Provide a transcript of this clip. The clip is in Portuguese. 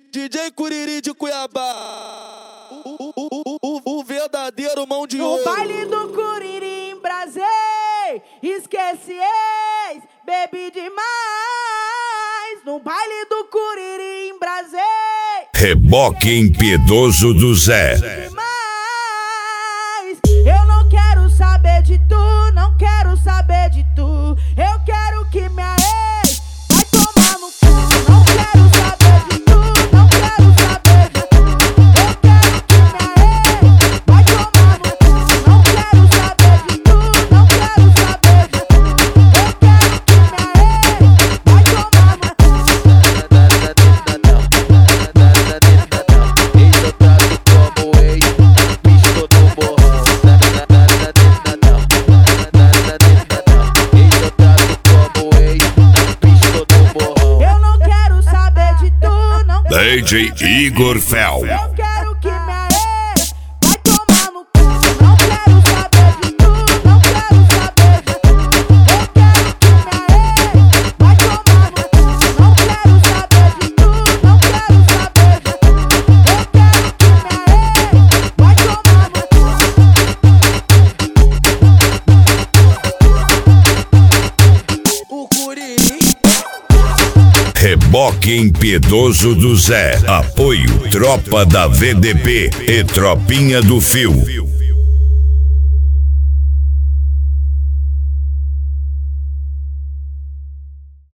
DJ Curiri de Cuiabá, o verdadeiro mão de ouro. No baile do Curiri em Brasília, esquece ex, bebi demais. No baile do Curiri em Brasília, Reboque impiedoso do Zé. Eu não quero saber de tu, não quero saber de tu. Eu quero que minha ex vai tomar no cu. Não quero saber de tu, não quero saber de tu. Eu quero que minha ex vai tomar no cu. Não quero saber de tu, não quero saber de tu. Eu quero que minha ex vai tomar no cu. Ex eu trato como ex, bicho do borrão. DJ Igor Fel. Eu quero que minha ex vai tomar no cu. Não quero saber de tu, não quero saber de tu. Eu quero que minha ex vai tomar no cu. Não quero saber de tu, não quero saber de tu. Eu quero que minha ex vai tomar no cu. O Curiri. Reboque impiedoso do Zé. Apoio Tropa da VDP e Tropinha do Fio.